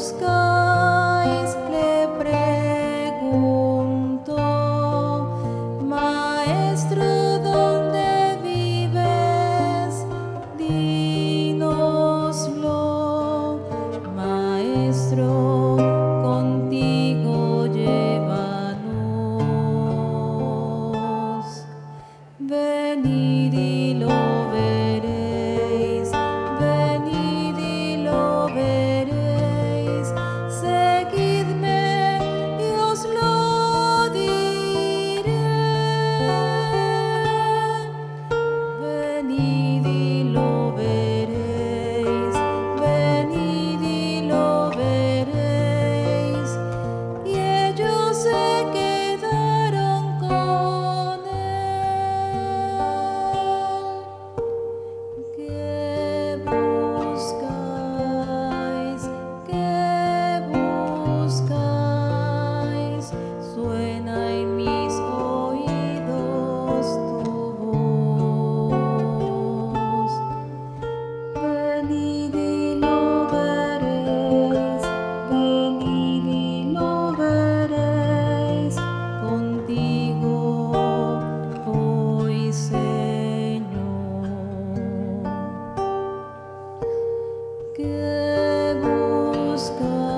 buscáis? Le pregunto. Maestro, ¿dónde vives? Dínoslo. Maestro, contigo llévanos. Venid y lo veréis, venid y lo veréis. Seguidme y os lo diré. Venid y lo veréis, venid y lo veréis. Y ellos se quedaron con él. ¿Qué buscáis? ¿Qué buscáis? Suena en mis oídos tu voz. Venid y lo veréis, venid y lo veréis. Contigo voy, Señor. ¿Qué buscáis?